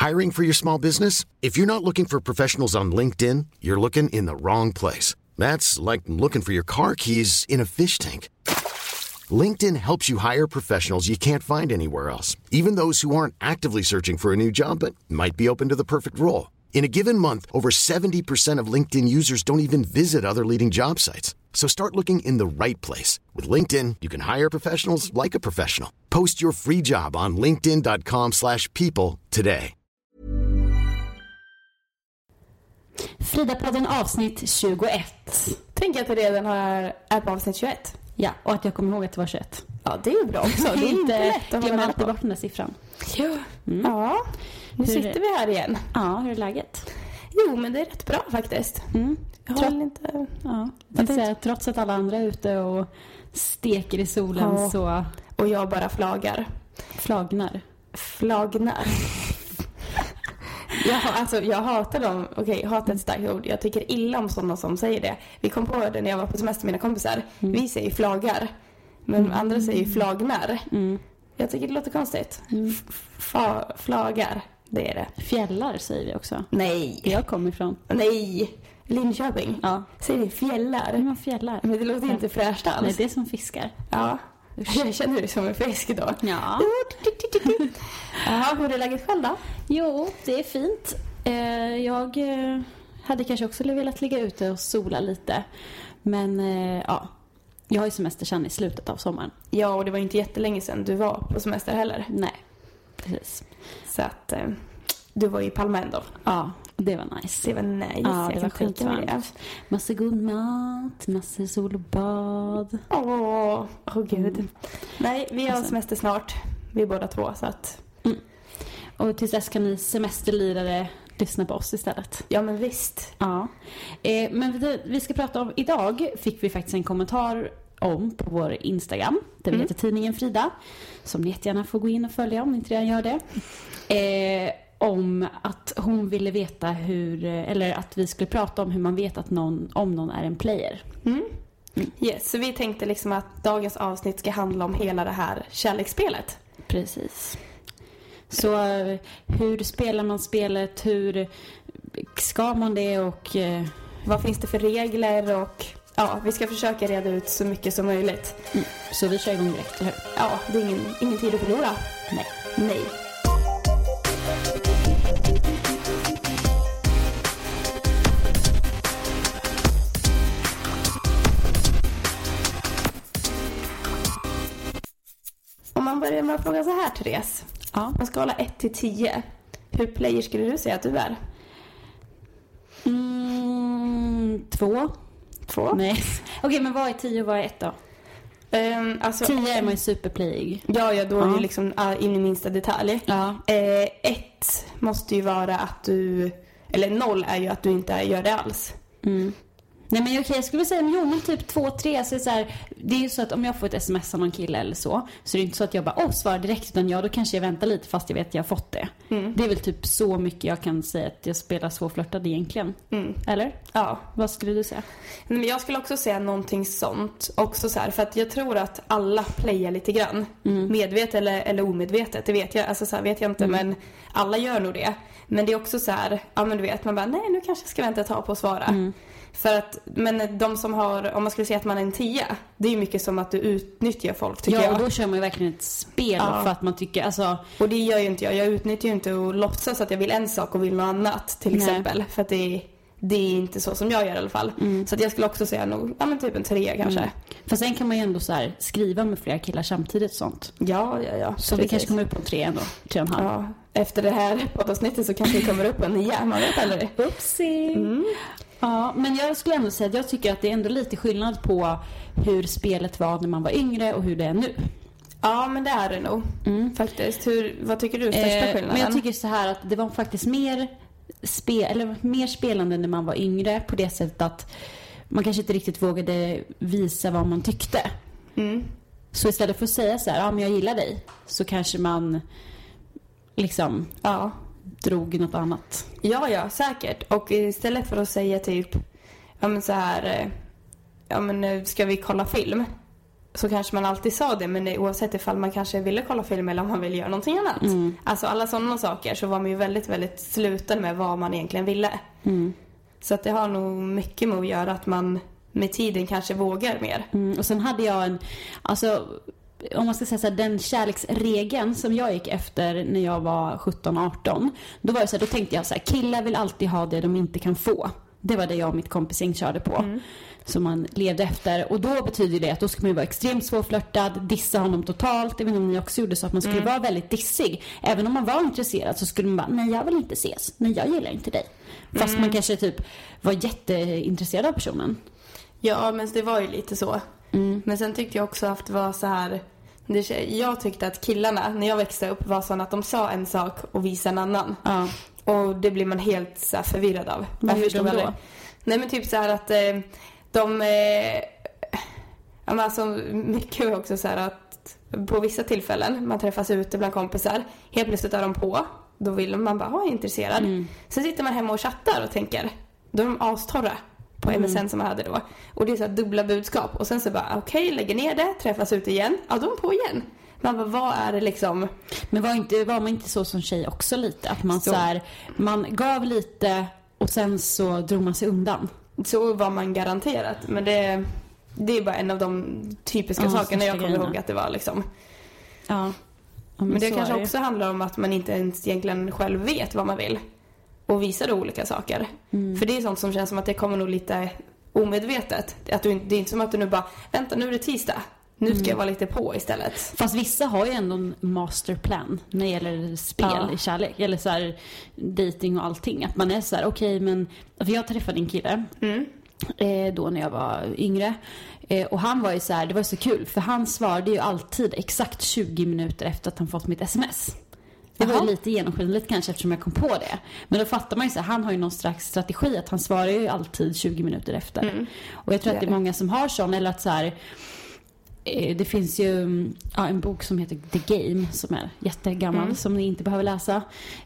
Hiring for your small business? If you're not looking for professionals on LinkedIn, you're looking in the wrong place. That's like looking for your car keys in a fish tank. LinkedIn helps you hire professionals you can't find anywhere else, even those who aren't actively searching for a new job but might be open to the perfect role. In a given month, over 70% of LinkedIn users don't even visit other leading job sites. So start looking in the right place. With LinkedIn, you can hire professionals like a professional. Post your free job on linkedin.com/people today. Frida-podden avsnitt 21. Tänk att det redan är på avsnitt 21. Ja, och att jag kommer ihåg att det var 21. Ja, det är ju bra också. Det är inte lätt att glömma hålla alltid på. bort den där siffran. Ja, ja. Nu sitter vi här igen. Ja, hur är läget? Jo, men det är rätt bra faktiskt. Jag har inte... Ja, jag säga, trots att alla andra är ute och steker i solen så... Och jag bara flagnar. Jag hatar dem. Okej, hatar ett starkt ord. Jag tycker illa om sådana som säger det. Vi kom på det när jag var på semester med mina kompisar. Vi säger flaggar. Men andra säger flagnar. Jag tycker det låter konstigt. Flaggar, det är det. Fjällar säger vi också. Nej. Jag kommer ifrån. Nej. Linköping. Ja. Säger ni fjällar? Men fjällar. Men det låter inte fräscht alls. Nej, det är som fiskar. Ja. Jag känner dig som en fisk då. Ja. Jaha, hur är läget själv då? Jo, det är fint. Jag hade kanske också velat ligga ute och sola lite. Men ja, jag har ju semester sedan i slutet av sommaren. Ja, och det var inte jättelänge sedan du var på semester heller. Nej, precis. Så att du var i Palma ändå. Ja, det var nice. Det var nice. Ja, det var skitvarmt. Massa god mat, massa sol och bad. Åh, gud. Nej, vi har semester snart. Vi båda två, så att... Och tills dess kan ni semesterlirare lyssna på oss istället. Ja, men visst. Ja. Men vi ska prata om... Idag fick vi faktiskt en kommentar om på vår Instagram. Där vi heter Tidningen Frida. Som ni jättegärna får gå in och följa om ni inte redan gör det. Om att hon ville veta hur... Eller att vi skulle prata om hur man vet att någon är en player. Yes, så vi tänkte liksom att dagens avsnitt ska handla om hela det här kärleksspelet. Precis. Så hur spelar man spelet? Hur ska man det? Och vad finns det för regler? Och ja, vi ska försöka reda ut så mycket som möjligt. Så vi kör igång direkt, eller hur? Ja, det är ingen tid att förlora. Nej. Om man börjar med att fråga så här, Therese. Ja. På en skala 1 till 10. Hur player skulle du säga att du är? 2. 2? Nej. Okej, men vad är 10 och vad är 1 då? 10 är man ju superplayig. Ja, då är ju liksom in i minsta detalj. Ja. 1 måste ju vara att du... Eller 0 är ju att du inte gör det alls. Nej, men okej, jag skulle säga men typ 2-3 så här, det är ju så att om jag får ett sms av någon kille eller så är det inte så att jag bara svarar direkt, utan då kanske jag väntar lite fast jag vet att jag har fått det. Det är väl typ så mycket jag kan säga att jag spelar svårflörtad egentligen. Eller? Ja. Vad skulle du säga? Men jag skulle också säga någonting sånt också så här, för att jag tror att alla playar lite grann. Medvetet eller omedvetet, det vet jag. Alltså så här, vet jag inte, men alla gör nog det. Men det är också så här, ja men du vet, man bara nej, nu kanske jag ska vänta ett tag på att svara. För att, men de som har, om man skulle säga att man är en 10, det är ju mycket som att du utnyttjar folk, tycker jag. Ja, och då kör man ju verkligen ett spel för att man tycker, alltså... Och det gör ju inte jag. Jag utnyttjar ju inte och låtsas att jag vill en sak och vill något annat, till exempel. För att det är inte så som jag gör i alla fall. Så att jag skulle också säga nog, ja men typ en 3 kanske. För sen kan man ju ändå så här skriva med flera killar samtidigt och sånt. Ja. Så vi kanske kommer upp på 3 ändå, 3,5. Ja, efter det här poddavsnittet så kanske vi kommer upp på 9, man vet aldrig. Upsi! Ja, men jag skulle ändå säga att jag tycker att det är ändå lite skillnad på hur spelet var när man var yngre och hur det är nu. Ja, men det är det nog. Faktiskt. Vad tycker du är största skillnaden? Men jag tycker så här att det var faktiskt mer spelande när man var yngre, på det sättet att man kanske inte riktigt vågade visa vad man tyckte. Så istället för att säga så här, ja men jag gillar dig, så kanske man liksom drog något annat. Ja, säkert. Och istället för att säga typ, ja men så här, ja men nu ska vi kolla film. så kanske man alltid sa det, men oavsett ifall man kanske ville kolla film eller om man ville göra någonting annat. Alltså alla sådana saker, så var man ju väldigt, väldigt sluten med vad man egentligen ville. Så att det har nog mycket med att göra att man med tiden kanske vågar mer. Och sen hade jag alltså om man ska säga så här, den kärleksregeln som jag gick efter när jag var 17-18, då var det så här, då tänkte jag så här, killar vill alltid ha det de inte kan få. Det var det jag och mitt kompisgäng körde på. Som man levde efter. Och då betyder det att då ska man ju vara extremt svårflörtad, dissa honom totalt. Jag vet inte om ni också gjorde så att man skulle vara väldigt dissig. Även om man var intresserad så skulle man bara, nej jag vill inte ses. Nej jag gillar inte dig. Fast man kanske typ var jätteintresserad av personen. Ja, men det var ju lite så. Men sen tyckte jag också att det var så här. Jag tyckte att killarna, när jag växte upp, var så att de sa en sak och visade en annan. Ja. Och det blir man helt så här förvirrad av. Vad gjorde de då? Nej, men typ så här att ja, men alltså, mycket är också så här att på vissa tillfällen man träffas ute bland kompisar, helt plötsligt är de på. Då vill man bara vara intresserad. Sen sitter man hemma och chattar och tänker, då är de astorra på MSN som man hade då. Och det är så här dubbla budskap. Och sen så bara, okej, lägger ner det, träffas ut igen. Ja, de är på igen. Man bara, vad är det liksom? Men var man inte så som tjej också lite? Att man så här, man gav lite och sen så drog man sig undan. Så var man garanterat. Men det är bara en av de typiska sakerna jag kommer ihåg att det var liksom. Ja. Men det kanske också handlar om att man inte ens egentligen själv vet vad man vill. Och visar olika saker. För det är sånt som känns som att det kommer nog lite omedvetet. Att det är inte som att du nu bara, vänta, nu är det tisdag. Nu ska jag vara lite på istället. Fast vissa har ju ändå en masterplan när det gäller spel i kärlek. Eller så här dating och allting. Att man är så här, okej, men... För jag träffade en kille då när jag var yngre. Och han var ju så här, det var så kul. För han svarade ju alltid exakt 20 minuter efter att han fått mitt sms. Det var ju lite genomskinligt kanske eftersom jag kom på det. Men då fattar man ju så här, han har ju någon slags strategi att han svarar ju alltid 20 minuter efter. Och jag tror att det är många som har sån, eller att så här, det finns ju en bok som heter The Game som är jättegammal som ni inte behöver läsa.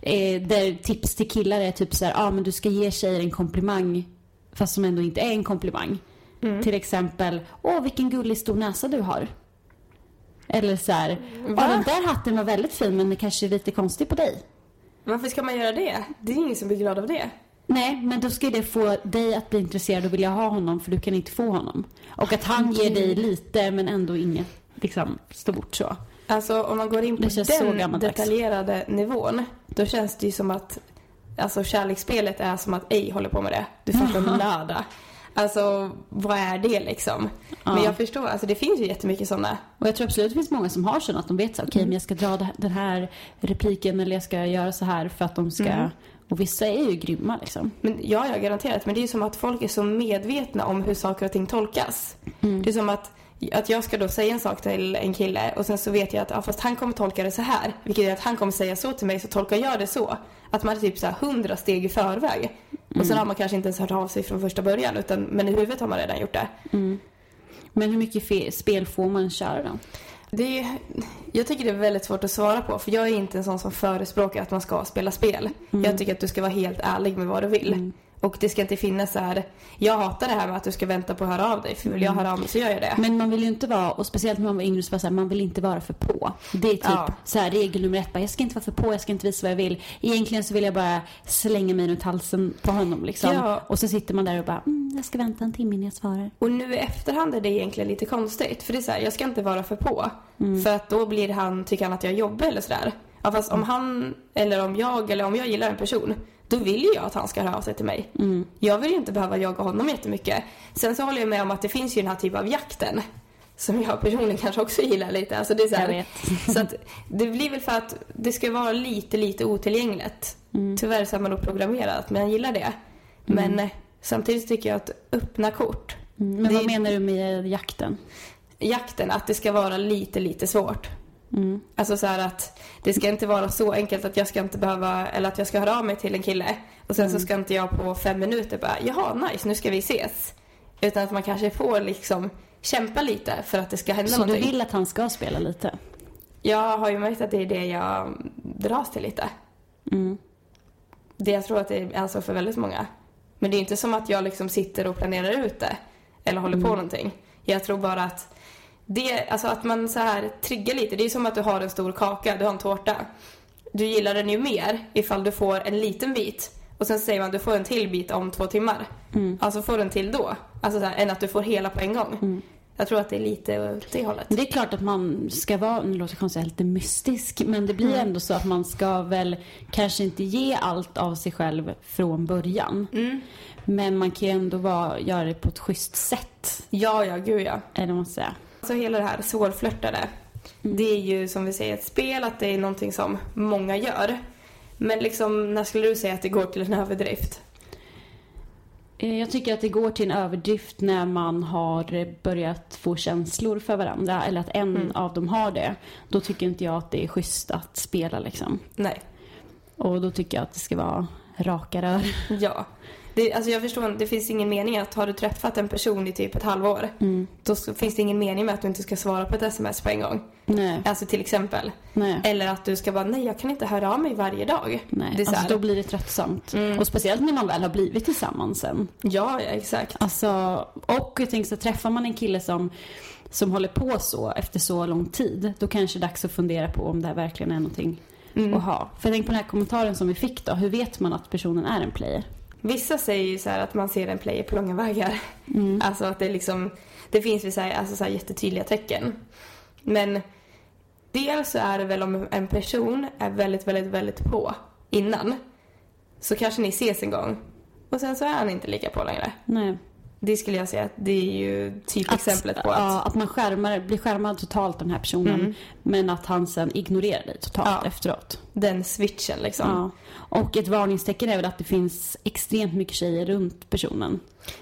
Där tips till killar är typ så här, men du ska ge tjejer en komplimang fast som ändå inte är en komplimang. Till exempel, vilken gullig stor näsa du har. Eller så här, den där hatten var väldigt fin men det kanske är lite konstigt på dig. Varför ska man göra det? Det är ingen som blir glad av det. Nej, men då ska det få dig att bli intresserad och vilja ha honom, för du kan inte få honom. Och att han ger dig lite men ändå inget liksom stort så. Alltså om man går in på den detaljerade nivån, då känns det ju som att alltså kärleksspelet är som att ej håller på med det. Du får en lördag. Alltså, vad är det liksom? Ja. Men jag förstår, alltså det finns ju jättemycket sådana. Och jag tror absolut det finns många som har sådana att de vet så okej, men jag ska dra den här repliken eller jag ska göra så här för att de ska... Och vissa är ju grymma liksom. Men jag garanterat, men det är ju som att folk är så medvetna om hur saker och ting tolkas. Det är som att jag ska då säga en sak till en kille och sen så vet jag att fast han kommer tolka det så här, vilket är att han kommer säga så till mig, så tolkar jag det så. Att man är typ så här 100 steg i förväg. Och sen har man kanske inte ens hört av sig från första början, men i huvudet har man redan gjort det. Men hur mycket spel får man köra då? Jag tycker det är väldigt svårt att svara på, för jag är inte en sån som förespråkar att man ska spela spel. Jag tycker att du ska vara helt ärlig med vad du vill. Och det ska inte finnas så här, jag hatar det här med att du ska vänta på att höra av dig, för vill jag höra av mig så gör jag det. Men man vill ju inte vara, och speciellt när man var yngre så var så här, man vill inte vara för på. Det är typ så här, regel nummer 1, jag ska inte vara för på, jag ska inte visa vad jag vill. Egentligen så vill jag bara slänga mig runt halsen på honom liksom. Ja. Och så sitter man där och bara, jag ska vänta en timme innan jag svarar. Och nu i efterhand är det egentligen lite konstigt, för det är så här, jag ska inte vara för på. För att då tycker han att jag jobbar eller sådär. Ja, fast om han, eller om jag gillar en person, då vill ju jag att han ska höra av sig till mig. Jag vill ju inte behöva jaga honom jättemycket. Sen så håller jag med om att det finns ju den här typen av jakten som jag personligen kanske också gillar lite. Alltså det är så här, så att det blir väl för att det ska vara lite otillgängligt. Tyvärr så är man nog programmerat, men jag gillar det. Men samtidigt tycker jag att öppna kort. Men vad menar du med jakten? Jakten, att det ska vara lite svårt. Alltså så här att det ska inte vara så enkelt att jag ska inte behöva, eller att jag ska höra av mig till en kille och sen så ska inte jag på 5 minuter bara, jaha nice, nu ska vi ses. Utan att man kanske får liksom kämpa lite för att det ska hända någonting. Så du vill att han ska spela lite? Jag har ju märkt att det är det jag dras till lite. Det jag tror att det är alltså för väldigt många. Men det är inte som att jag liksom sitter och planerar ut det eller håller på någonting. Jag tror bara att det, alltså att man så här triggar lite. Det är som att du har en stor kaka, du har en tårta. Du gillar den ju mer ifall du får en liten bit. Och sen säger man att du får en till bit om 2 timmar. Alltså får du en till då. Alltså så här, än att du får hela på en gång. Jag tror att det är lite åt det hållet. Det är klart att man ska vara, nu låter kanske lite mystisk, men det blir ändå så att man ska väl kanske inte ge allt av sig själv från början. Men man kan ju ändå göra det på ett schysst sätt. Ja, gud ja. Eller vad man säger. Så hela det här svårflörtade, det är ju som vi säger ett spel, att det är någonting som många gör. Men liksom, när skulle du säga att det går till en överdrift? Jag tycker att det går till en överdrift när man har börjat få känslor för varandra. Eller att en av dem har det. Då tycker inte jag att det är schysst att spela liksom. Nej. Och då tycker jag att det ska vara raka rör. Ja. Alltså jag förstår, det finns ingen mening att har du träffat en person i typ ett halvår, då finns det ingen mening med att du inte ska svara på ett sms på en gång. Nej. Alltså till exempel. Nej. Eller att du ska bara, nej jag kan inte höra av mig varje dag. Nej, det är alltså då blir det tröttsamt. Och speciellt när man väl har blivit tillsammans sen. Ja, exakt. Alltså, och jag tänker så träffar man en kille som håller på så efter så lång tid, då kanske det är dags att fundera på om det här verkligen är någonting att ha. För jag tänker på den här kommentaren som vi fick då. Hur vet man att personen är en player? Vissa säger ju så här att man ser en player på långa vägar. Alltså att det liksom, det finns ju så här jättetydliga tecken. Men dels så är det väl om en person är väldigt, väldigt, väldigt på innan, så kanske ni ses en gång och sen så är han inte lika på längre. Nej. Det skulle jag säga att det är ju exemplet på att... Ja, att man blir skärmad totalt den här personen, men att han sen ignorerar dig totalt efteråt. Den switchen liksom. Ja. Och ett varningstecken är väl att det finns extremt mycket tjejer runt personen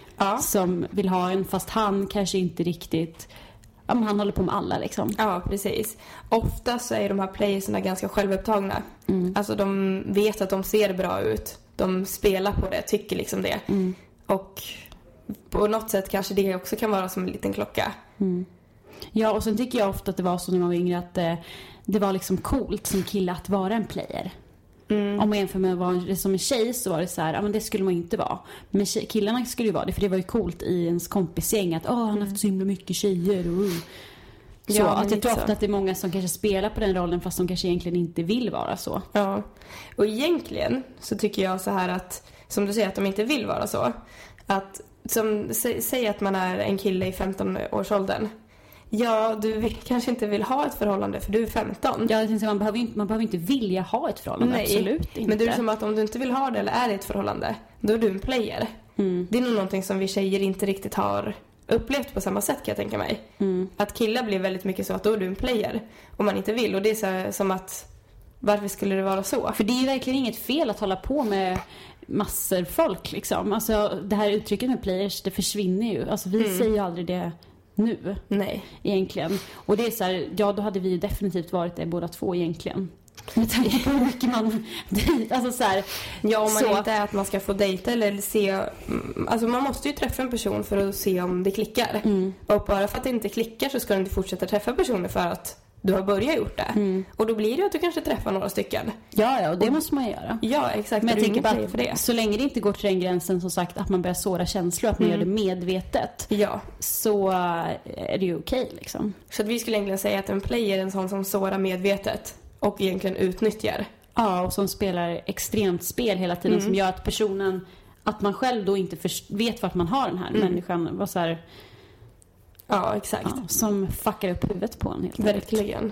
som vill ha en, fast han kanske inte riktigt... Ja, men han håller på med alla liksom. Ja, precis. Ofta så är de här playerserna ganska självupptagna. Alltså de vet att de ser bra ut. De spelar på det, tycker liksom det. Och på något sätt kanske det också kan vara som en liten klocka. Ja, och sen tycker jag ofta att det var så när man var yngre att det var liksom coolt som kille att vara en player. Om man jämför med att vara som en tjej, så var det så här, ja men det skulle man inte vara. Men killarna skulle ju vara det, för det var ju coolt i ens kompisgäng att han har haft så himla mycket tjejer så Ja, att jag tror så. ofta att det är många som kanske spelar på den rollen fast de kanske egentligen inte vill vara så. Ja, och egentligen så tycker jag så här att, som du säger att de inte vill vara så, att säg att man är en kille i 15-årsåldern. Ja, du kanske inte vill ha ett förhållande för du är 15. Ja, jag tänkte, man behöver inte vilja ha ett förhållande. Nej, absolut inte. Men det är som att om du inte vill ha det eller är i ett förhållande, då är du en player. Det är nog någonting som vi tjejer inte riktigt har upplevt på samma sätt, kan jag tänka mig. Att killar blir väldigt mycket så att då är du en player om man inte vill. Och det är så här, som att, varför skulle det vara så? För det är ju verkligen inget fel att hålla på med massor folk liksom. Alltså det här uttrycket med players, det försvinner ju. Alltså vi säger ju aldrig det nu. Nej. Egentligen. Och det är så här, ja då hade vi ju definitivt varit det båda två egentligen. Med tanke på hur mycket man alltså så här, ja, om man så. inte är att man ska få dejta eller se, alltså man måste ju träffa en person för att se om det klickar. Och bara för att det inte klickar så ska du inte fortsätta träffa personer för att du har börjat gjort det. Och då blir det att du kanske träffar några stycken. Ja, och det måste man göra. Ja, exakt. Men jag tänker bara för det. Så länge det inte går till den gränsen, som sagt, att man börjar såra känslor, att man gör det medvetet. Ja. Så är det ju okej liksom. Så att vi skulle egentligen säga att en player är en sån som sårar medvetet och egentligen utnyttjar. Ja, och som spelar extremt spel hela tiden, som gör att personen, att man själv då inte vet vart man har den här människan. Var så här, ja, exakt. ja, som fuckar upp huvudet på en helt enkelt. Verkligen.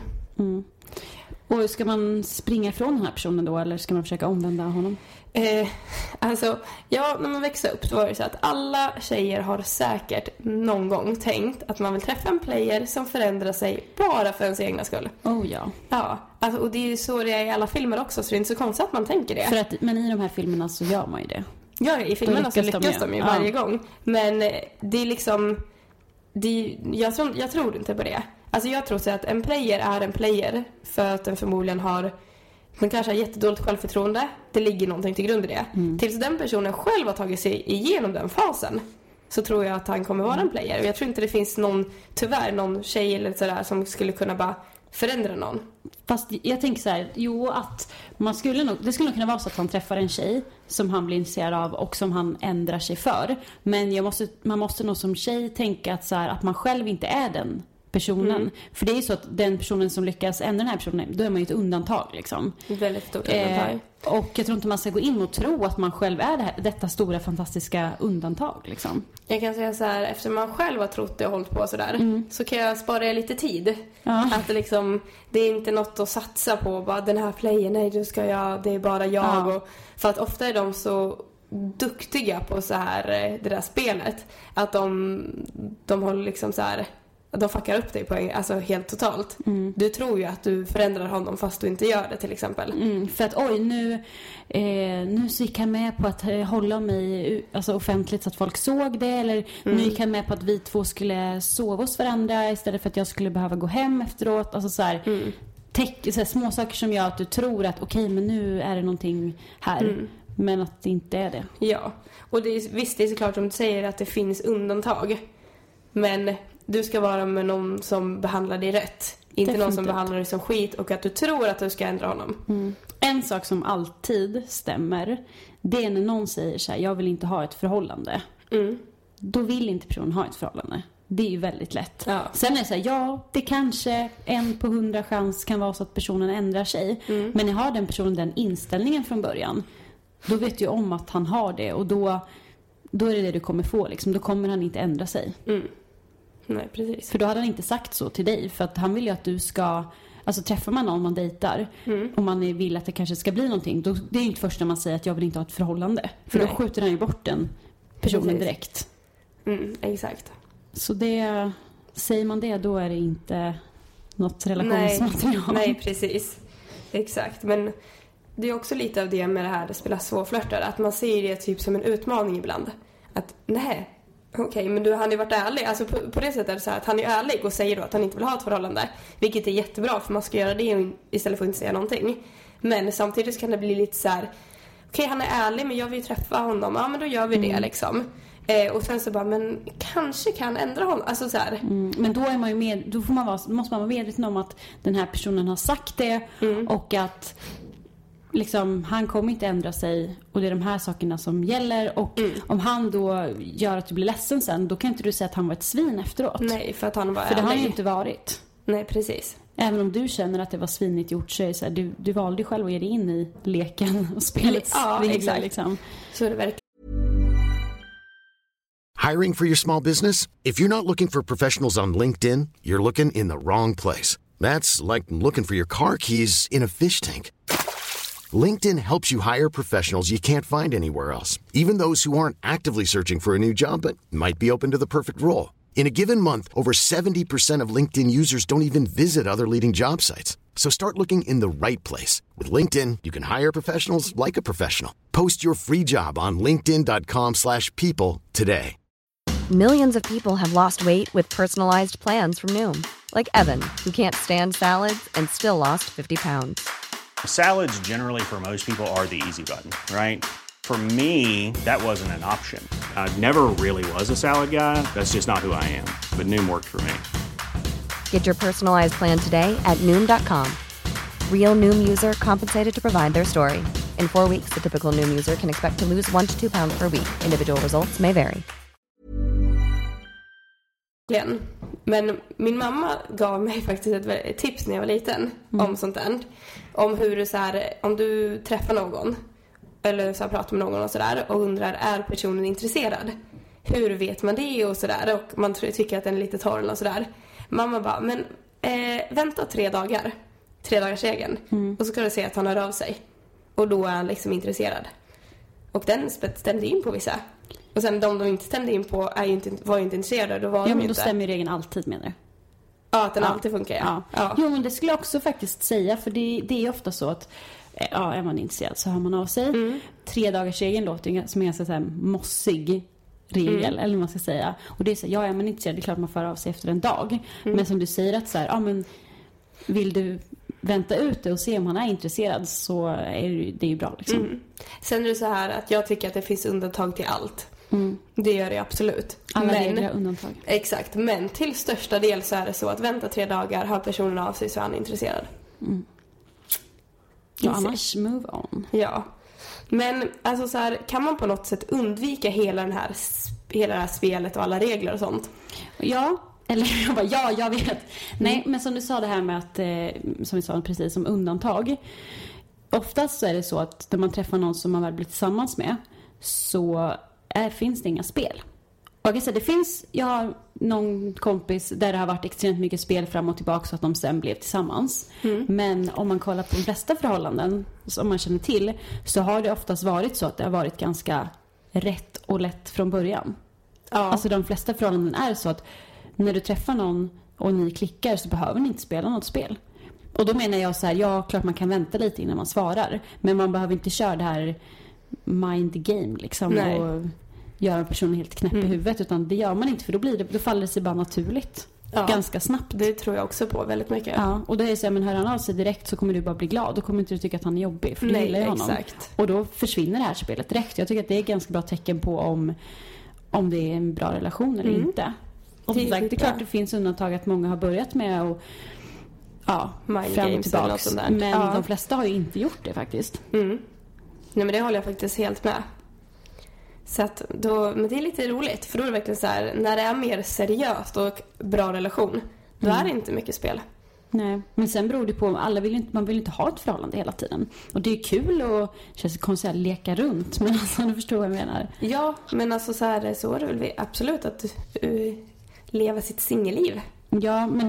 Och ska man springa ifrån den här personen då, eller ska man försöka omvända honom? Alltså, ja, när man växer upp så var det så att alla tjejer har säkert någon gång tänkt att man vill träffa en player som förändrar sig bara för ens egna skull. Oh ja. Ja, alltså, och det är ju så det är i alla filmer också, så det är inte så konstigt att man tänker det. För att, men i de här filmerna så gör man ju det. Ja, i filmerna så lyckas de ju varje gång. Men det är liksom, jag tror inte på det. Alltså jag tror så att en player är en player för att den förmodligen man kanske har jättedåligt självförtroende. Det ligger någonting till grund i det. Tills den personen själv har tagit sig igenom den fasen, så tror jag att han kommer vara en player. Och jag tror inte det finns någon tjej eller sådär som skulle kunna bara förändra någon. Fast jag tänker så här, att det skulle nog kunna vara så att han träffar en tjej som han blir intresserad av och som han ändrar sig för. Men man måste nog som tjej tänka att, så här, att man själv inte är den personen. För det är ju så att den personen som lyckas ändra den här personen, då är man ju ett undantag liksom. Ett väldigt stort undantag. Och jag tror inte man ska gå in och tro att man själv är detta stora fantastiska undantag liksom. Jag kan säga så här, efter man själv har trott det och hållit på sådär, så kan jag spara lite tid. Ja. Att det är inte något att satsa på, bara den här playen, nej det är bara jag. Ja. Och, för att ofta är de så duktiga på så här det där spelet, att de håller liksom så här, de fuckar upp dig på alltså helt totalt. Du tror ju att du förändrar honom fast du inte gör det till exempel. För att nu så gick han med på att hålla mig alltså offentligt så att folk såg det. Eller nu gick han med på att vi två skulle sova hos varandra istället för att jag skulle behöva gå hem efteråt. Alltså så här små saker som gör att du tror att okej, men nu är det någonting här. Men att det inte är det. Ja, och visst det är såklart som du säger att det finns undantag. Men du ska vara med någon som behandlar dig rätt. Inte Definitivt. någon som behandlar dig som skit och att du tror att du ska ändra honom. En sak som alltid stämmer, det är när någon säger så här: jag vill inte ha ett förhållande. Då vill inte personen ha ett förhållande. Det är ju väldigt lätt. Ja. Sen är det så här, ja, det kanske 1 på 100 chans kan vara så att personen ändrar sig. Men har den personen den inställningen från början, då vet du om att han har det. Och då är det du kommer få liksom. Då kommer han inte ändra sig. Nej, precis. För då hade han inte sagt så till dig. För att han vill ju att du ska... Alltså träffar man någon man dejtar och man vill att det kanske ska bli någonting, då, det är ju inte första man säger att jag vill inte ha ett förhållande. För då skjuter han ju bort den personen direkt. Exakt. Så det, säger man det, då är det inte något relationsmaterial. Nej, precis. Exakt, men det är också lite av det med det här att spela svårflörtar. Att man ser det typ som en utmaning ibland. Att nej, okej, men han har ju varit ärlig. Alltså på det sättet är det så här att han är ärlig och säger då att han inte vill ha ett förhållande. Vilket är jättebra, för man ska göra det istället för att inte säga någonting. Men samtidigt kan det bli lite så här: okej, han är ärlig, men jag vill träffa honom. Ja, men då gör vi det liksom. Och sen så bara, men kanske kan ändra honom. Alltså så här. Men då är man ju då måste man vara medveten om att den här personen har sagt det. Och att liksom, han kommer inte ändra sig. Och det är de här sakerna som gäller. Och om han då gör att du blir ledsen sen, då kan inte du säga att han var ett svin efteråt. Nej, för att han var För det har han ju inte varit. Nej, precis. Även om du känner att det var svinigt gjort, så är det så här, du valde ju själv att ge dig in i leken och spelets regler liksom. Så är det verkligen. Hiring for your small business? If you're not looking for professionals on LinkedIn, you're looking in the wrong place. That's like looking for your car keys in a fish tank. LinkedIn helps you hire professionals you can't find anywhere else, even those who aren't actively searching for a new job but might be open to the perfect role. In a given month, over 70% of LinkedIn users don't even visit other leading job sites. So start looking in the right place. With LinkedIn, you can hire professionals like a professional. Post your free job on linkedin.com/people today. Millions of people have lost weight with personalized plans from Noom. Like Evan, who can't stand salads and still lost 50 pounds. Salads generally for most people are the easy button, right? For me, that wasn't an option. I never really was a salad guy. That's just not who I am. But Noom worked for me. Get your personalized plan today at Noom.com. Real Noom user compensated to provide their story. In 4 weeks, the typical Noom user can expect to lose 1 to 2 pounds per week. Individual results may vary. Men min mamma gav mig faktiskt ett tips när jag var liten om sånt där. Om hur du så här, om du träffar någon eller så här, pratar med någon och sådär och undrar, är personen intresserad? Hur vet man det och sådär? Och man tycker att den är lite torr och sådär. Mamma bara, men vänta 3 dagar. 3-dagarsregeln. Och så ska du se att han hör av sig. Och då är han liksom intresserad. Och den stämde in på vissa. Och sen de inte stämde in på var ju inte intresserade. Då var de men inte. Då stämmer ju regeln alltid med det. Ja, att den alltid funkar. Ja. Jo, men det skulle jag också faktiskt säga. För det är ofta så att är man intresserad så hör man av sig. 3-dagarsregeln låter ju som en ganska så här mossig regel, eller vad man ska säga. Och det är så här, är man intresserad, det är klart man får av sig efter en dag. Men som du säger att så här, men vill du vänta ut det och se om han är intresserad, så är det ju bra liksom. Sen är det så här att jag tycker att det finns undantag till allt. Det gör det absolut. Alla regler undantag. Exakt, men till största del så är det så att vänta 3 dagar, har personen av sig så är han intresserad. Ja, annars move on. Ja. Men alltså så här, kan man på något sätt undvika hela det här spelet och alla regler och sånt? Ja, Eller jag bara, ja, jag vet. Nej, men som du sa det här med att, som vi sa precis, som undantag. Oftast så är det så att när man träffar någon som man väl blir tillsammans med, så finns det inga spel. Och jag kan säga, jag har någon kompis där det har varit extremt mycket spel fram och tillbaka så att de sen blev tillsammans. Men om man kollar på de flesta förhållanden som man känner till, så har det oftast varit så att det har varit ganska rätt och lätt från början. Ja. Alltså de flesta förhållanden är så att när du träffar någon och ni klickar så behöver ni inte spela något spel. Och då menar jag så här, ja, klart man kan vänta lite innan man svarar. Men man behöver inte köra det här mind game liksom. Nej. Och göra personen helt knäpp i huvudet. Utan det gör man inte, för då faller det sig bara naturligt. Ja, ganska snabbt. Det tror jag också på väldigt mycket. Ja, och det är så här, men hör han av sig direkt så kommer du bara bli glad. Då kommer inte du tycka att han är jobbig, för du gillar ju honom. Exakt. Och då försvinner det här spelet direkt. Jag tycker att det är ett ganska bra tecken på om det är en bra relation eller inte. Och det är klart det finns undantag att många har börjat med att fram och tillbaks. Men de flesta har ju inte gjort det faktiskt. Nej, men det håller jag faktiskt helt med. Så att men det är lite roligt, för då är det verkligen så här, när det är mer seriöst och bra relation, då är det inte mycket spel. Nej, men sen beror det på, man vill inte ha ett förhållande hela tiden. Och det är kul och känns konstigt att leka runt, men alltså, du förstår vad jag menar. Ja, men alltså så är det väl absolut att leva sitt singelliv. Ja, men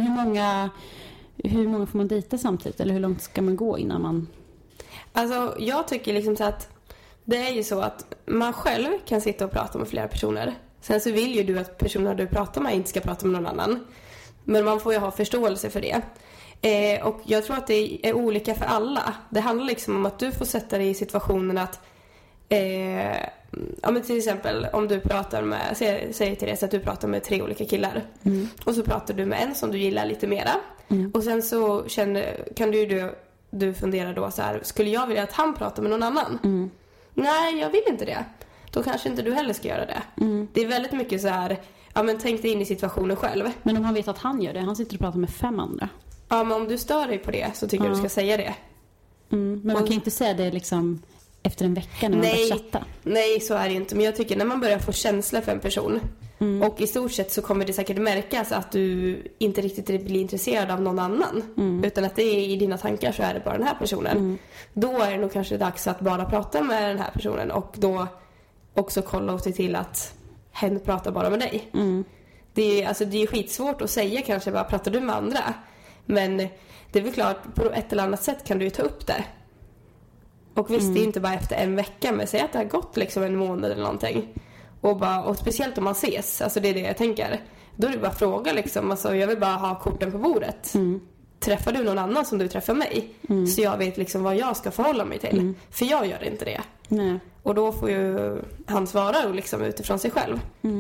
hur många får man dejta samtidigt? Eller hur långt ska man gå innan man... Alltså, jag tycker liksom så att det är ju så att man själv kan sitta och prata med flera personer. Sen så vill ju du att personerna du pratar med inte ska prata med någon annan. Men man får ju ha förståelse för det. Och jag tror att det är olika för alla. Det handlar liksom om att du får sätta dig i situationen att ja, men till exempel om du pratar med, säg till dig att du pratar med 3 olika killar. Och så pratar du med en som du gillar lite mera. Och sen så kan du fundera då så här, skulle jag vilja att han pratar med någon annan? Nej, jag vill inte det. Då kanske inte du heller ska göra det. Det är väldigt mycket så här, ja, men tänk dig in i situationen själv. Men om han vet att han gör det, han sitter och pratar med 5 andra. Ja, men om du stör dig på det så tycker jag du ska säga det. Men man kan inte säga det liksom efter en vecka när man börjar chatta. Nej, så är det inte. Men jag tycker när man börjar få känsla för en person, och i stort sett så kommer det säkert märkas att du inte riktigt blir intresserad av någon annan. Utan att det är i dina tankar så är det bara den här personen. Då är det nog kanske dags att bara prata med den här personen. Och då också kolla och se till att hen pratar bara med dig. Det är skitsvårt att säga kanske bara, pratar du med andra? Men det är väl klart, på ett eller annat sätt kan du ju ta upp det. Och visst, det är inte bara efter en vecka, men säg att det har gått liksom en månad eller någonting. Och speciellt om man ses, alltså det är det jag tänker. Då är det bara fråga liksom, alltså jag vill bara ha korten på bordet. Träffar du någon annan som du träffar mig? Så jag vet liksom vad jag ska förhålla mig till. För jag gör inte det. Nej. Och då får ju han svara liksom utifrån sig själv.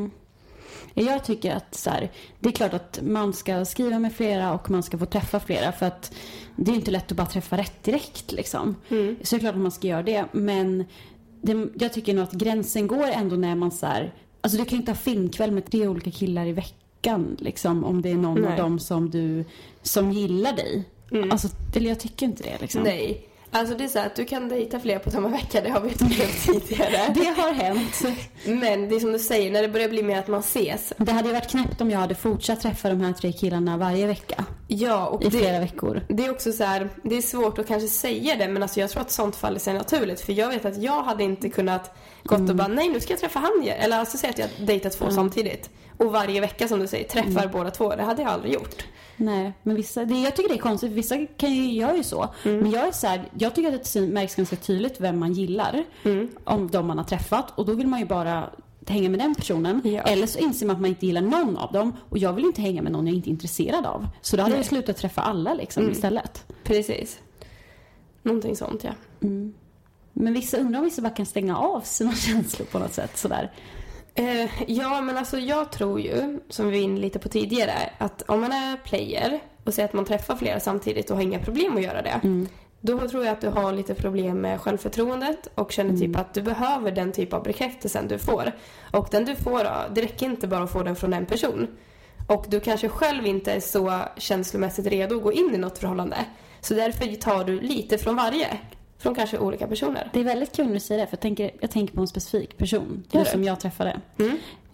Jag tycker att så här, det är klart att man ska skriva med flera och man ska få träffa flera, för att det är inte lätt att bara träffa rätt direkt liksom. Så det är klart att man ska göra det, men jag tycker nog att gränsen går ändå när man så här, alltså du kan inte ha filmkväll med 3 olika killar i veckan liksom, om det är någon av dem som gillar dig. Alltså, eller jag tycker inte det liksom. Nej. Alltså det är så att du kan dejta fler på samma vecka, det har vi inte gjort tidigare. Det har hänt. Men det är som du säger, när det börjar bli mer att man ses. Det hade ju varit knäppt om jag hade fortsatt träffa de här 3 killarna varje vecka. Ja, och i flera veckor. Det är också så här, det är svårt att kanske säga det, men alltså jag tror att sånt faller sig naturligt. För jag vet att jag hade inte kunnat gått och bara, nej nu ska jag träffa han. Eller alltså säga att jag dejtat 2 samtidigt. Och varje vecka som du säger, träffar båda 2. Det hade jag aldrig gjort. Nej, men jag tycker det är konstigt. Vissa gör ju så. Men jag är så här, jag tycker att det märks ganska tydligt vem man gillar. Om de man har träffat. Och då vill man ju bara hänga med den personen. Ja. Eller så inser man att man inte gillar någon av dem. Och jag vill inte hänga med någon jag inte är intresserad av. Så då hade jag slutat träffa alla liksom istället. Precis. Någonting sånt, ja. Men vissa undrar om vissa bara kan stänga av sina känslor på något sätt sådär. Ja, men alltså jag tror ju, som vi var inne lite på tidigare, att om man är player och säger att man träffar flera samtidigt och har inga problem att göra det, då tror jag att du har lite problem med självförtroendet och känner typ att du behöver den typ av bekräftelsen du får. Och den du får, det räcker inte bara att få den från en person. Och du kanske själv inte är så känslomässigt redo att gå in i något förhållande. Så därför tar du lite från varje. Från kanske olika personer. Det är väldigt kul att säga det, för jag tänker på en specifik person som jag träffade.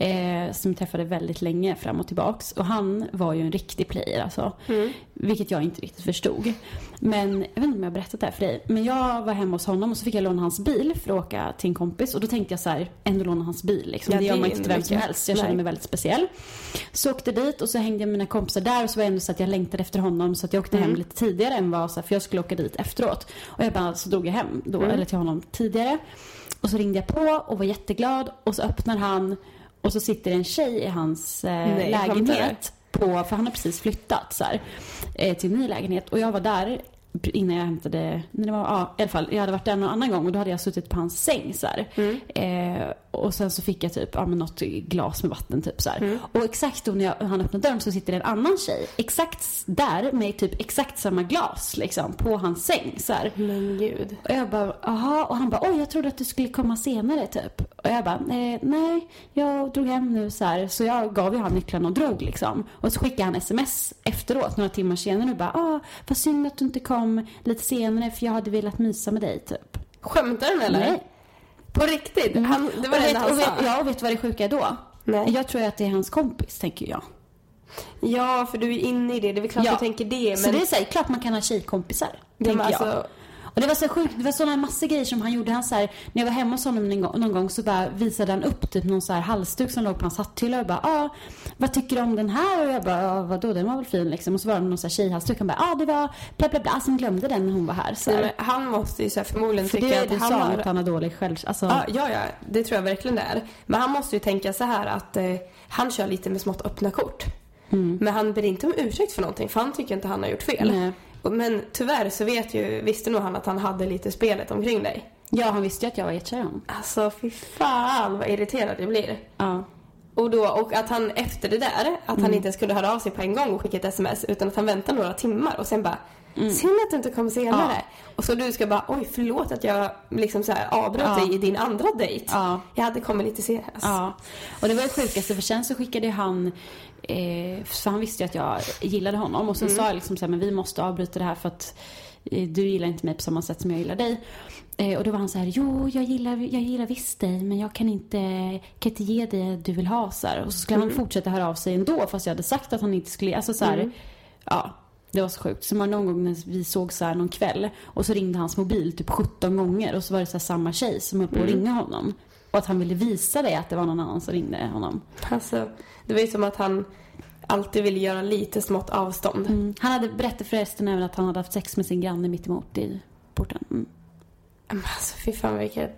som jag träffade väldigt länge fram och tillbaks. Och han var ju en riktig player alltså. Vilket jag inte riktigt förstod. Men jag vet inte om jag har berättat det här för dig. Men jag var hemma hos honom och så fick jag låna hans bil för att åka till en kompis. Och då tänkte jag så här, ändå låna hans bil liksom. Det gör man inte till vem som helst. Jag kände mig väldigt speciell. Så åkte dit och så hängde jag med mina kompisar där. Och så var jag ändå så att jag längtade efter honom. Så att jag åkte hem lite tidigare än vad så här, för jag skulle åka dit efteråt. Och jag bara så drog jag hem då, eller till honom tidigare. Och så ringde jag på och var jätteglad. Och så öppnar han och så sitter en tjej i hans lägenhet. För han har precis flyttat så här, till en ny lägenhet. Och jag var där innan jag hämtade... I alla fall, jag hade varit där någon annan gång. Och då hade jag suttit på hans säng så här. Och sen så fick jag typ något glas med vatten typ så här. Och exakt då när han öppnade dörren så sitter en annan tjej exakt där med typ exakt samma glas liksom på hans säng så här. Men gud. Och jag bara, aha. Och han bara, oj jag trodde att du skulle komma senare typ. Och jag bara, nej jag drog hem nu så här. Så jag gav ju han nycklarna och drog liksom. Och så skickade han sms efteråt några timmar senare och bara, vad synd att du inte kom lite senare för jag hade velat mysa med dig typ. Skämtar du eller? Nej. På riktigt? Det var det han sa. Ja, och vet du vad det sjuka är då? Nej. Jag tror att det är hans kompis, tänker jag. Ja, för du är inne i det. Det är väl klart du tänker det. Men... Så det är så här, klart man kan ha tjejkompisar, tänker jag. Och det var så sjukt, det var sådana massor grejer som han gjorde. Han så här, när jag var hemma hos honom någon gång så bara visade han upp typ någon så här halsduk som låg på hans hatthylla och bara, vad tycker du om den här? Och jag bara, vadå, den var väl fin liksom. Och så var det någon så här tjejhalsduk. Han bara, det var bla bla bla, som glömde den när hon var här. Så här. Han måste ju så här förmodligen för tycka det, att han har dålig själv. Alltså... Ja, det tror jag verkligen det är. Men han måste ju tänka så här att han kör lite med smått öppna kort. Men han ber inte om ursäkt för någonting, för han tycker inte han har gjort fel. Nej. Men tyvärr så visste nog han att han hade lite spelet omkring dig. Ja, han visste ju att jag var jättekär honom. Alltså, fy fan vad irriterad jag blir. Ja. Och att han efter det där, att han inte skulle höra av sig på en gång och skicka ett sms, utan att han väntar några timmar och sen bara, synd att du inte kom senare. Ja. Och så du ska bara, oj förlåt att jag liksom så här avbröt dig i din andra dejt. Ja. Jag hade kommit lite senare. Ja, och det var det sjukaste, för sen så skickade han... för han visste ju att jag gillade honom. Och sen sa jag liksom så här, men vi måste avbryta det här för att du gillar inte mig på samma sätt som jag gillar dig. Och då var han så här, jo jag gillar visst dig, men jag kan inte ge dig det du vill ha så här. Och så skulle han fortsätta höra av sig ändå, fast jag hade sagt att han inte skulle, alltså så här, ja. Det var så sjukt. Så var någon gång när vi såg så här någon kväll och så ringde hans mobil typ 17 gånger och så var det så här samma tjej som höll på att ringa honom. Och att han ville visa det att det var någon annan som ringde honom. Alltså, det var ju som att han alltid ville göra lite smått avstånd. Han hade berättat förresten även att han hade haft sex med sin granne mitt emot i porten. Alltså, fy fan vilket...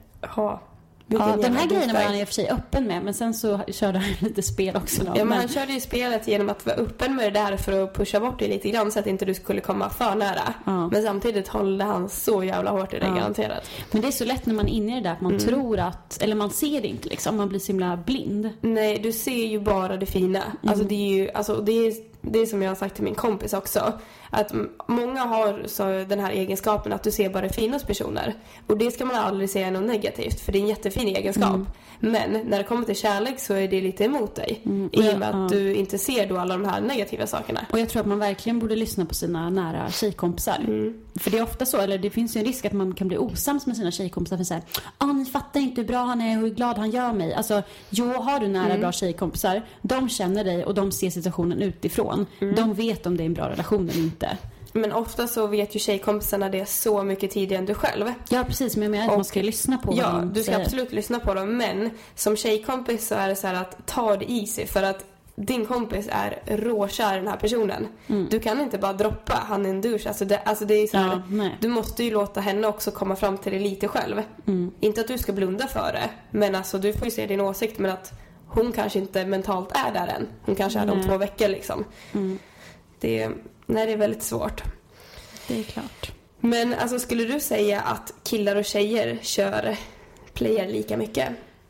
Ja, den här grejen var han i och för sig öppen med. Men sen så körde han lite spel också då. Ja, men han körde ju spelet genom att vara öppen med det där för att pusha bort det lite grann så att inte du skulle komma för nära. Men samtidigt håller han så jävla hårt i det, garanterat. Men det är så lätt när man är inne i det där att man tror att, eller man ser det inte liksom, man blir så himla blind. Nej, du ser ju bara det fina. Alltså det är ju, alltså det är som jag har sagt till min kompis också, att många har så den här egenskapen att du ser bara det fina hos personer. Och det ska man aldrig säga något negativt, för det är en jättefin egenskap. Men när det kommer till kärlek så är det lite emot dig. I och med att du inte ser då alla de här negativa sakerna. Och jag tror att man verkligen borde lyssna på sina nära tjejkompisar. För det är ofta så, eller det finns ju en risk att man kan bli osams med sina tjejkompisar. För så här, ni fattar inte hur bra han är och hur glad han gör mig. Alltså, har du nära bra tjejkompisar, de känner dig och de ser situationen utifrån. De vet om det är en bra relation eller inte. Men ofta så vet ju tjejkompisarna det så mycket tidigare än du själv. Ja, precis. Men jag menar att man ska lyssna på vad de du ska säger. Absolut lyssna på dem. Men som tjejkompis så är det så här att ta det easy. För att din kompis är råkär den här personen. Du kan inte bara droppa han en douche. Alltså det är så här, du måste ju låta henne också komma fram till det lite själv. Inte att du ska blunda för det. Men alltså du får ju se din åsikt. Men att hon kanske inte mentalt är där än. Hon kanske är om 2 veckor liksom. Det är väldigt svårt. Det är klart. Men alltså, skulle du säga att killar och tjejer playar lika mycket?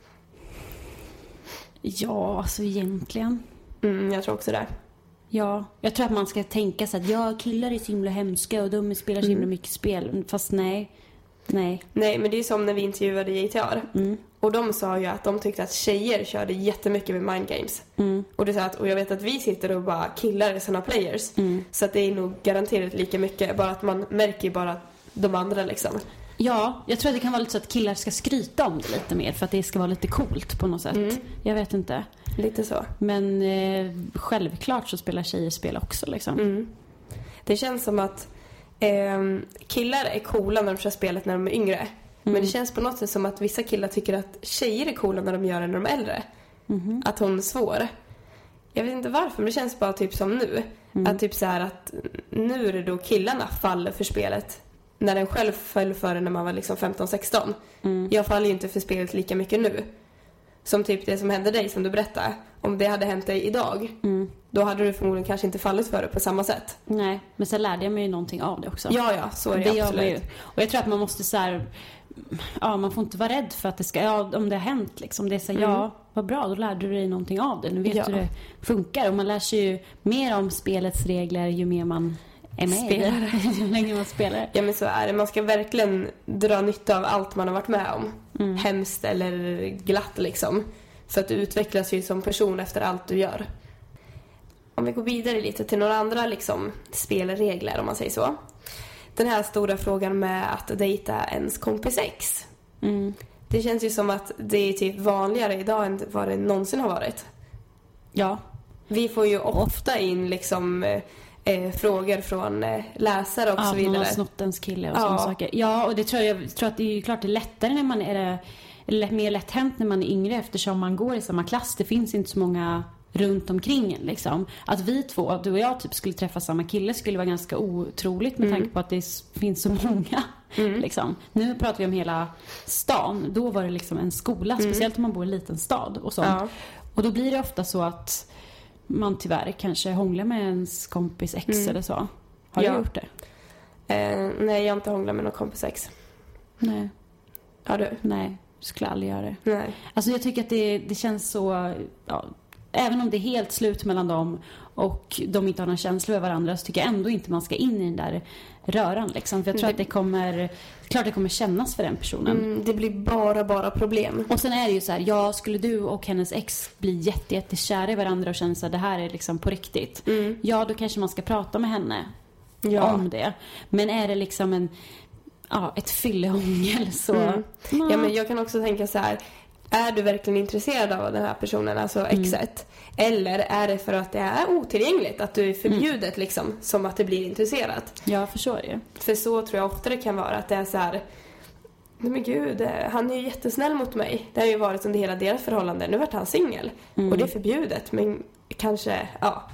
Ja, alltså egentligen. Jag tror också det. Ja, jag tror att man ska tänka så att killar är så himla hemska och de spelar så himla mycket spel. Fast nej. Nej, men det är som när vi intervjuade JTR. Och de sa ju att de tyckte att tjejer körde jättemycket med mind games. Och det sa att, och jag vet att vi sitter och bara killar såna players. Så att det är nog garanterat lika mycket. Bara att man märker bara de andra liksom. Ja, jag tror att det kan vara lite så att killar ska skryta om det lite mer för att det ska vara lite coolt på något sätt. Jag vet inte. Lite så. Men självklart så spelar tjejer spel också liksom. Det känns som att killar är coola när de kör spelet när de är yngre. Men det känns på något sätt som att vissa killar tycker att tjejer är coola när de gör det när de är äldre. Att hon är svår. Jag vet inte varför, men det känns bara typ som nu. Att typ så här att nu är det då killarna faller för spelet. När den själv föll för det när man var liksom 15-16. Jag faller ju inte för spelet lika mycket nu. Som typ det som hände dig som du berättade. Om det hade hänt dig idag. Då hade du förmodligen kanske inte fallit för det på samma sätt. Nej, men sen lärde jag mig ju någonting av det också. Ja, så är det absolut. Och jag tror att man måste så här, ja, man får inte vara rädd för att det ska, ja, om det har hänt liksom. Det är så här, ja, vad bra, då lärde du dig någonting av det. Nu vet du hur det funkar. Och man lär sig ju mer om spelets regler ju mer man är med i det. Ju längre man spelar. Ja, men så är det. Man ska verkligen dra nytta av allt man har varit med om. Hemskt eller glatt liksom. För att du utvecklas ju som person efter allt du gör. Om vi går vidare lite till några andra liksom, spelregler om man säger så. Den här stora frågan med att dejta ens kompis ex. Det känns ju som att det är typ vanligare idag än vad det någonsin har varit. Ja. Vi får ju ofta in liksom frågor från läsare och så vidare. Någon har snott ens kille och sådana saker. Ja, och det tror jag tror att det är klart det är lättare när man är mer lätt hänt när man är yngre eftersom man går i samma klass. Det finns inte så många runt omkring liksom. Att vi två, du och jag typ skulle träffa samma kille skulle vara ganska otroligt med tanke på att det finns så många liksom. Nu pratar vi om hela stan. Då var det liksom en skola, speciellt om man bor i en liten stad och sånt. Ja. Och då blir det ofta så att man tyvärr kanske hånglar med ens kompis ex eller så. Har du gjort det? Nej, jag har inte hånglat med någon kompis ex. Nej. Har du? Nej, skulle aldrig göra det. Nej. Alltså jag tycker att det känns så... Ja, även om det är helt slut mellan dem och de inte har någon känsla över varandra så tycker jag ändå inte man ska in i den där röran liksom. För jag tror att det kommer kännas för den personen. Det blir bara problem. Och sen är det ju så här, ja, skulle du och hennes ex bli jättekära i varandra och känna att det här är liksom på riktigt. Ja, då kanske man ska prata med henne om det. Men är det liksom ett fyllehångel så... Ja, men jag kan också tänka så här. Är du verkligen intresserad av den här personen, alltså exet? Eller är det för att det är otillgängligt, att du är förbjudet liksom, som att det blir intresserat? Ja, förstår det. För så tror jag ofta det kan vara, att det är så här: nej men gud, han är ju jättesnäll mot mig. Det har ju varit under hela deras förhållande. Nu vart han singel. Och det är förbjudet, men kanske,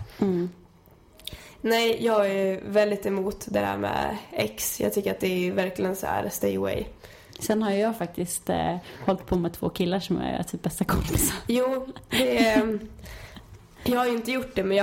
Nej, jag är väldigt emot det där med ex. Jag tycker att det är verkligen så här, stay away. Sen har jag faktiskt hållit på med 2 killar som är typ bästa kompisar. Jo, jag har ju inte gjort det, men jag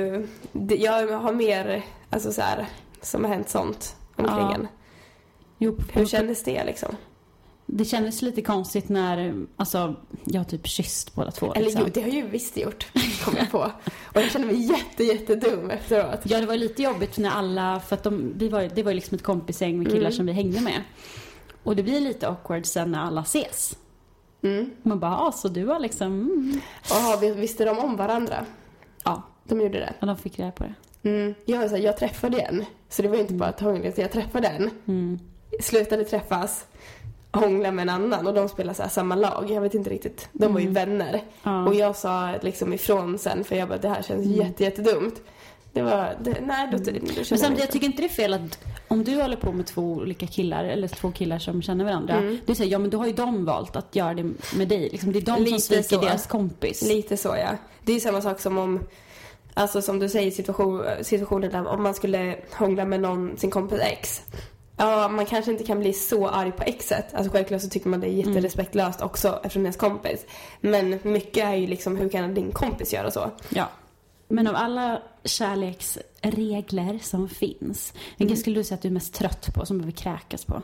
har mer alltså så här, som har hänt sånt omkring en. Jo, hur kändes det liksom? Det kändes lite konstigt när jag har typ kysst båda 2. Eller liksom. jo, det har jag ju visst gjort, kom jag på. Och jag kände mig jättedum efteråt. Ja, det var lite jobbigt när alla, för att det var liksom ett kompisgäng med killar som vi hängde med. Och det blir lite awkward sen när alla ses. Man bara, så du har liksom... Visste de om varandra? Ja. De gjorde det? Ja, de fick reda på det. Jag träffade en. Så det var inte bara ett hångel, jag träffade en. Slutade träffas, hångla med en annan. Och de spelade så här samma lag. Jag vet inte riktigt. De var ju vänner. Och jag sa liksom ifrån sen. För jag bara, det här känns jättedumt. Men samtidigt, jag tycker inte det är fel att om du håller på med 2 olika killar eller 2 killar som känner varandra, du säger, ja men då har ju de valt att göra det med dig liksom. Det är de lite som sviker deras kompis. Lite så, ja. Det är samma sak som om, alltså som du säger, situationen där om man skulle hångla med sin kompis ex. Ja, man kanske inte kan bli så arg på exet. Alltså självklart så tycker man det är jätterespektlöst också eftersom det är kompis. Men mycket är ju liksom, hur kan din kompis göra så? Ja. Men av alla kärleksregler som finns, vilken skulle du säga att du är mest trött på, som behöver kräkas på?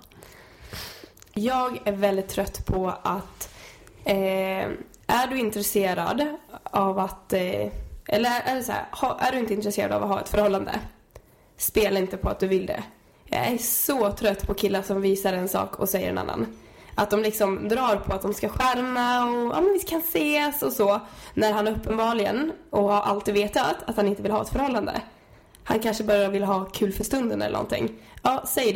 Jag är väldigt trött på att är du intresserad av att eller är det så här, är du inte intresserad av att ha ett förhållande, spela inte på att du vill det. Jag är så trött på killar som visar en sak och säger en annan. Att de liksom drar på att de ska skärma och men vi kan ses och så. När han uppenbarligen och har alltid vetat att han inte vill ha ett förhållande. Han kanske bara vill ha kul för stunden eller någonting. Ja, säg det då.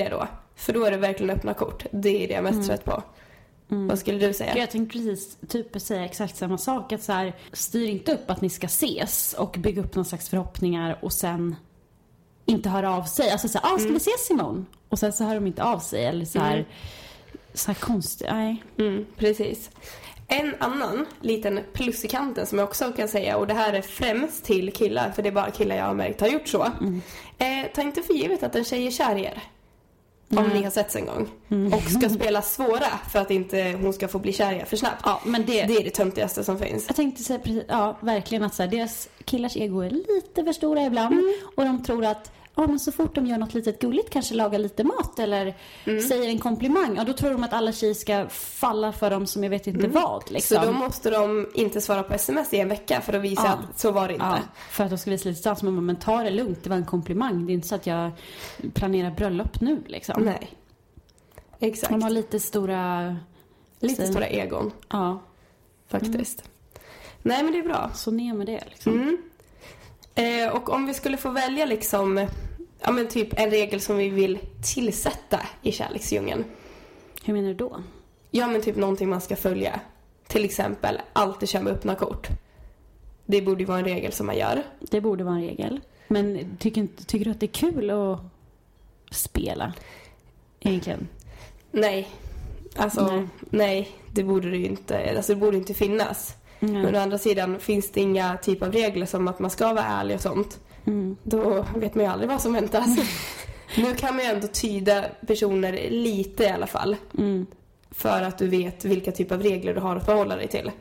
för då är det verkligen öppna kort. Det är det jag är mest trött på. Vad skulle du säga? Jag tänkte precis typ säga exakt samma sak. Att så här, styr inte upp att ni ska ses och bygga upp någon slags förhoppningar och sen inte höra av sig. Alltså så här, ska vi ses imorgon? Och sen så hör de inte av sig. Eller så här, så här konstigt. Nej. Precis. En annan liten plus i kanten som jag också kan säga, och det här är främst till killar, för det är bara killar jag har märkt har gjort så. Ta inte för givet att en tjej är kär i er. Om ni har sett en gång. Och ska spela svåra för att inte hon ska få bli kär i er för snabbt. Ja, men det är det töntigaste som finns. Jag tänkte säga precis, ja, verkligen att så här, deras killars ego är lite för stora ibland. Och de tror att men så fort de gör något litet gulligt, kanske lagar lite mat eller säger en komplimang, då tror de att alla tjejer ska falla för dem som jag vet inte vad. Liksom. Så då måste de inte svara på sms i en vecka för att visa att så var det inte. Ja, för att de ska visa lite stans. Men ta det lugnt, det var en komplimang. Det är inte så att jag planerar bröllop nu. Liksom. Nej, exakt. De har lite stora egon. Ja. Faktiskt. Nej, men det är bra. Så ner med det liksom. Och om vi skulle få välja liksom, typ en regel som vi vill tillsätta i kärleksdjungeln. Hur menar du då? Ja, men typ någonting man ska följa. Till exempel, alltid köra med öppna kort. Det borde ju vara en regel som man gör. Det borde vara en regel. Men tycker du att det är kul att spela? Egentligen? Nej. Alltså, nej, det borde det ju inte. Alltså, det borde inte finnas. Men å andra sidan finns det inga typ av regler som att man ska vara ärlig och sånt. Då vet man ju aldrig vad som väntas. Nu kan man ju ändå tyda personer lite i alla fall. För att du vet vilka typ av regler du har att förhålla dig till.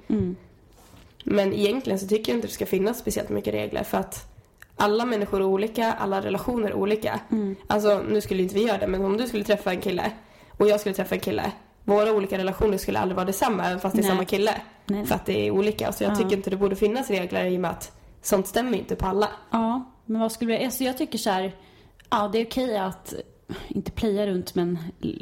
Men egentligen så tycker jag inte det ska finnas speciellt mycket regler. För att alla människor är olika, alla relationer är olika. Alltså, nu skulle inte vi göra det, men om du skulle träffa en kille och jag skulle träffa en kille, våra olika relationer skulle aldrig vara detsamma även fast det är samma kille. Nej. För att det är olika. Så jag tycker inte det borde finnas regler i och med att sånt stämmer inte på alla. Ja, men vad skulle jag... jag tycker så här... Ja, det är okej att inte playa runt, men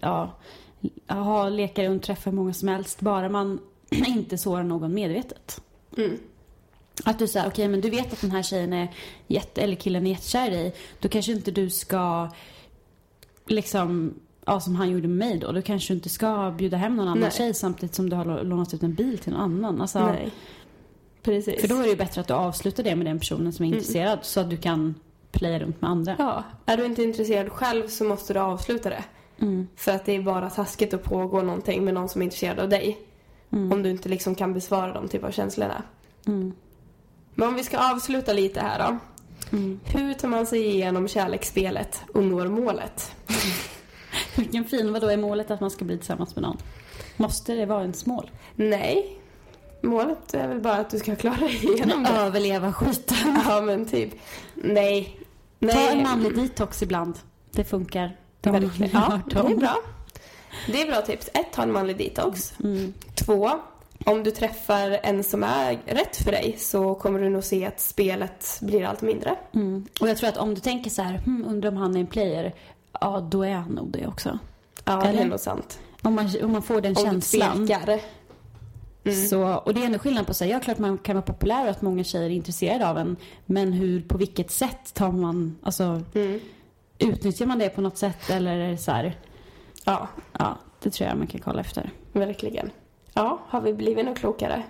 ha lekar runt, träffa många som helst. Bara man inte sårar någon medvetet. Att du säger, okej, men du vet att den här tjejen är eller killen är jättekär i. Då kanske inte du ska liksom... Ja, som han gjorde med mig då. Då kanske du inte ska bjuda hem någon annan tjej samtidigt som du har lånat ut en bil till någon annan. Alltså, nej. Precis. För då är det ju bättre att du avslutar det med den personen som är intresserad. Så att du kan playa runt med andra. Ja, är du inte intresserad själv så måste du avsluta det. För att det är bara taskigt att pågå någonting med någon som är intresserad av dig. Om du inte liksom kan besvara de typ av känslorna. Men om vi ska avsluta lite här då. Hur tar man sig igenom kärleksspelet och når målet? Vilken fin, vadå är målet att man ska bli tillsammans med någon? Måste det vara ens mål? Nej. Målet är väl bara att du ska klara dig igenom det. Överleva skiten. Ja, men typ. Nej. Ta en manlig detox ibland. Det funkar. Det är bra. Det är bra tips. 1, ta en manlig detox. 2, om du träffar en som är rätt för dig så kommer du nog se att spelet blir allt mindre. Och jag tror att om du tänker så här, undrar om han är en player, ja, då är han nog det också. Ja, det är nog sant. Om man får den känslan. Så, och det är ändå skillnad på sig. Ja, klart man kan vara populär och att många tjejer är intresserade av en. Men på vilket sätt tar man, alltså utnyttjar man det på något sätt eller är det så här? Ja, det tror jag man kan kolla efter. Verkligen. Ja, har vi blivit något klokare?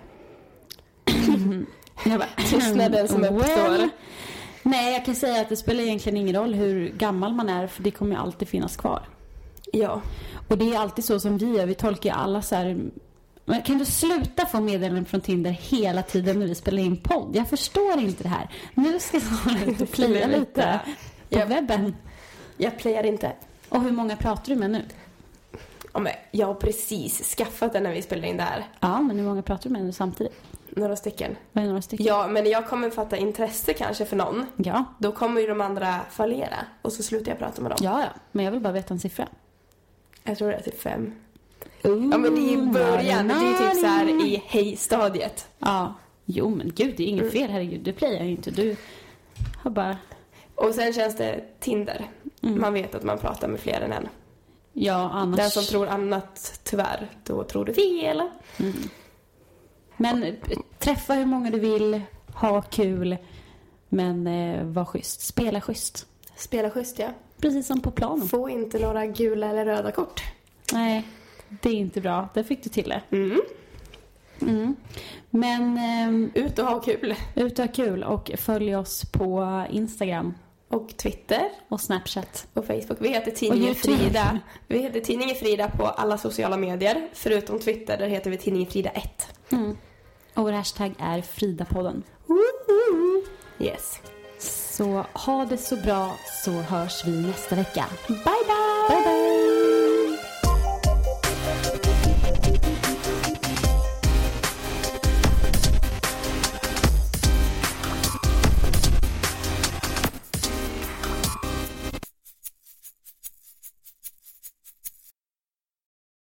Tystnaden som uppstår. Nej, jag kan säga att det spelar egentligen ingen roll hur gammal man är, för det kommer ju alltid finnas kvar. Ja. Och det är alltid så som vi gör. Vi tolkar alla så här... Men kan du sluta få meddelanden från Tinder hela tiden när vi spelar in podd? Jag förstår inte det här. Nu ska jag playa lite på webben. Jag playar inte. Och hur många pratar du med nu? Ja, men jag har precis skaffat den när vi spelade in det här. Ja, men hur många pratar du med nu samtidigt? Några stycken. Vad är några stycken? Ja, men jag kommer fatta intresse kanske för någon. Ja. Då kommer ju de andra fallera. Och så slutar jag prata med dem. Ja. Men jag vill bara veta en siffra. Jag tror det är typ 5. Ja, men det är i början. Det är typ så här i hej-stadiet. Ja. Jo, men gud, det är inget fel. Herregud, du playar ju inte. Du har bara... Och sen känns det Tinder. Man vet att man pratar med fler än en. Ja, annars... Den som tror annat, tyvärr, då tror du fel. Men träffa hur många du vill. Ha kul. Men var schysst. Spela schysst. Spela schysst, ja. Precis som på planen. Få inte några gula eller röda kort. Nej, det är inte bra. Där fick du till det. Men ut och ha kul. Ut och ha kul och följ oss på Instagram. Och Twitter. Och Snapchat. Och Facebook. Vi heter Tidningen Frida. Vi heter Tidningen Frida på alla sociala medier. Förutom Twitter, där heter vi Tidningen Frida 1. Och vår hashtag är Fridapodden. Yes. Så ha det så bra, så hörs vi nästa vecka. Bye bye! Bye bye!